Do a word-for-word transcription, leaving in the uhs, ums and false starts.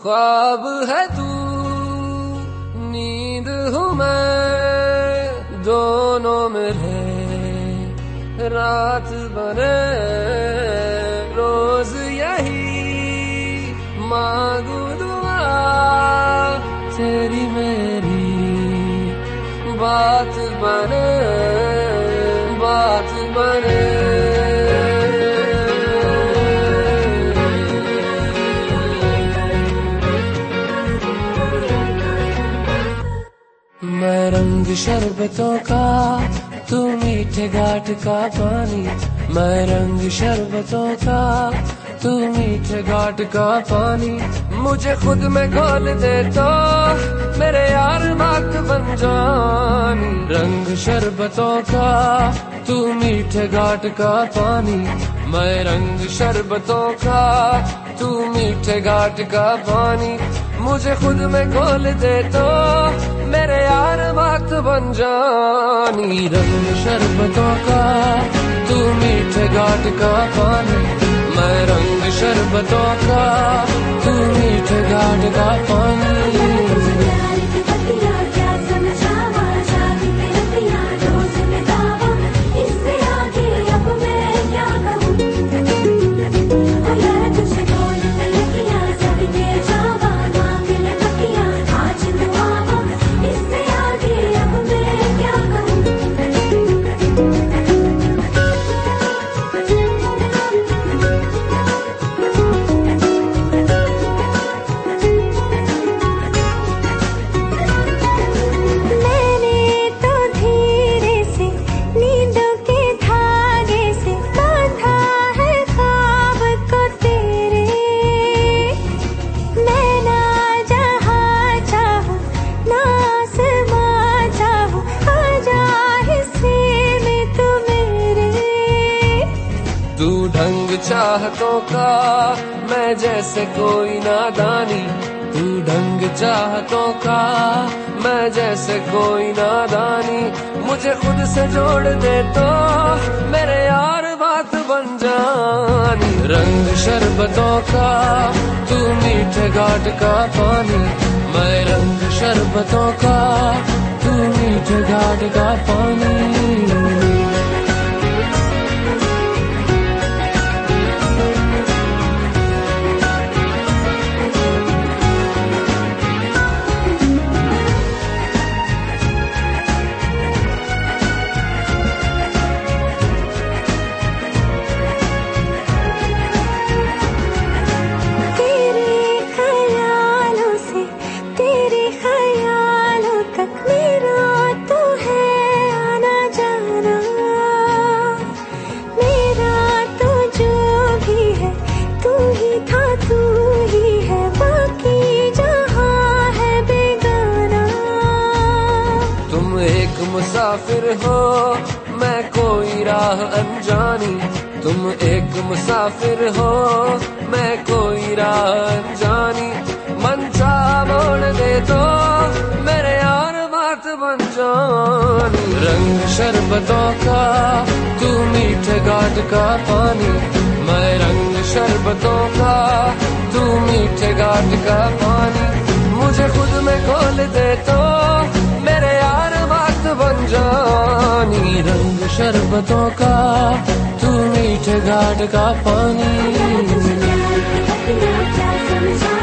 ख्वाब है तू, नींद हूँ मैं, दोनों मिले रात बने, रोज यही मांगू दुआ, तेरी मेरी बात बने, बात बने। मैं रंग शरबतों का, तू मीठे घाट का पानी, मैं रंग शरबतों का, तू मीठे घाट का पानी, मुझे खुद में घोल दे तो मेरे यार बात बन जानी। रंग शरबतों का, तू मीठे घाट का पानी, मैं रंग शरबतों का, तू मीठे घाट का पानी, मुझे खुद में घोल दे तो मेरे यार बात बन जानी। रंग शरबतों का, तू मीठे घाट का पानी, मैं रंग शरबतों का, तू मीठे घाट का पानी। तू ढंग चाहतों का, मैं जैसे कोई नादानी, तू ढंग चाहतों का, मैं जैसे कोई नादानी, मुझे खुद से जोड़ दे तो मेरे यार बात बन जानी। रंग शरबतों का, तू मीठे घाट का पानी, मैं रंग शरबतों का, तू मीठे घाट का पानी। मुसाफिर हो, मैं कोई राह अनजानी, तुम एक मुसाफिर हो, मैं कोई राह अनजानी, मन सा मोड़ दे तो मेरे यार बात बन जानी। रंग शरबतों का, तू मीठे घाट का पानी, मैं रंग शरबतों का, तू मीठे घाट का पानी, मुझे खुद में घोल दे तो मेरे यार बात बन जानी। रंग शरबतों का, तू मीठे घाट का पानी।